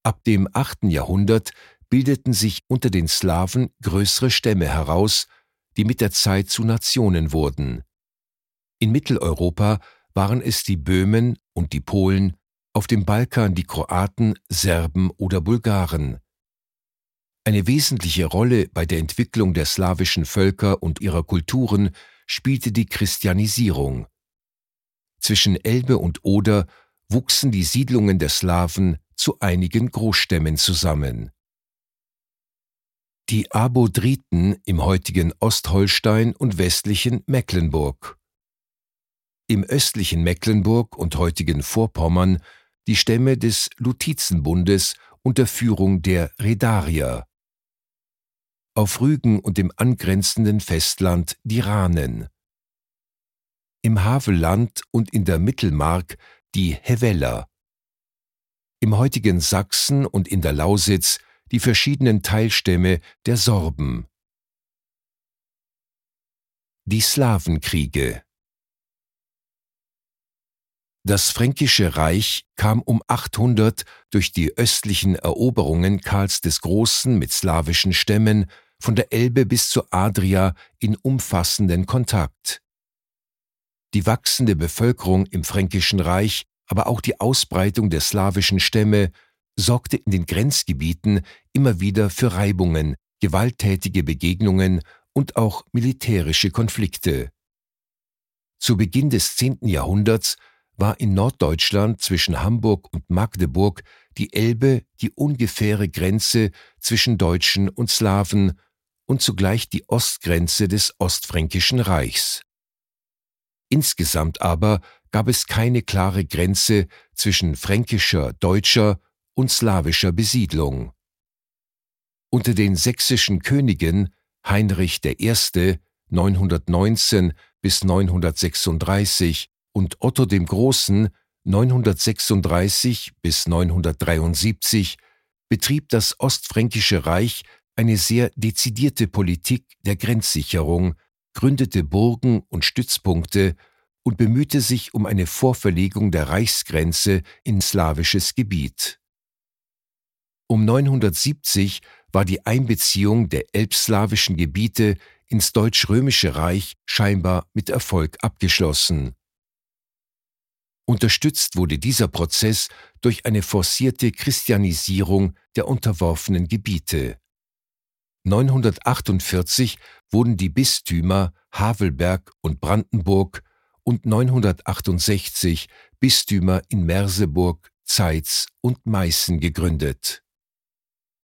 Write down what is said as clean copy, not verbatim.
Ab dem 8. Jahrhundert bildeten sich unter den Slawen größere Stämme heraus, die mit der Zeit zu Nationen wurden. In Mitteleuropa waren es die Böhmen und die Polen, auf dem Balkan die Kroaten, Serben oder Bulgaren. Eine wesentliche Rolle bei der Entwicklung der slawischen Völker und ihrer Kulturen spielte die Christianisierung. Zwischen Elbe und Oder wuchsen die Siedlungen der Slawen zu einigen Großstämmen zusammen. Die Abodriten im heutigen Ostholstein und westlichen Mecklenburg. Im östlichen Mecklenburg und heutigen Vorpommern die Stämme des Lutizenbundes unter Führung der Redarier. Auf Rügen und dem angrenzenden Festland die Ranen. Im Havelland und in der Mittelmark die Heveller. Im heutigen Sachsen und in der Lausitz die verschiedenen Teilstämme der Sorben. Die Slawenkriege. Das Fränkische Reich kam um 800 durch die östlichen Eroberungen Karls des Großen mit slawischen Stämmen von der Elbe bis zur Adria in umfassenden Kontakt. Die wachsende Bevölkerung im Fränkischen Reich, aber auch die Ausbreitung der slawischen Stämme sorgte in den Grenzgebieten immer wieder für Reibungen, gewalttätige Begegnungen und auch militärische Konflikte. Zu Beginn des 10. Jahrhunderts war in Norddeutschland zwischen Hamburg und Magdeburg die Elbe die ungefähre Grenze zwischen Deutschen und Slawen und zugleich die Ostgrenze des Ostfränkischen Reichs. Insgesamt aber gab es keine klare Grenze zwischen fränkischer, deutscher und slawischer Besiedlung. Unter den sächsischen Königen Heinrich I. 919 bis 936 und Otto dem Großen 936 bis 973 betrieb das Ostfränkische Reich eine sehr dezidierte Politik der Grenzsicherung, gründete Burgen und Stützpunkte und bemühte sich um eine Vorverlegung der Reichsgrenze in slawisches Gebiet. Um 970 war die Einbeziehung der elbslawischen Gebiete ins Deutsch-Römische Reich scheinbar mit Erfolg abgeschlossen. Unterstützt wurde dieser Prozess durch eine forcierte Christianisierung der unterworfenen Gebiete. 948 wurden die Bistümer Havelberg und Brandenburg und 968 Bistümer in Merseburg, Zeitz und Meißen gegründet.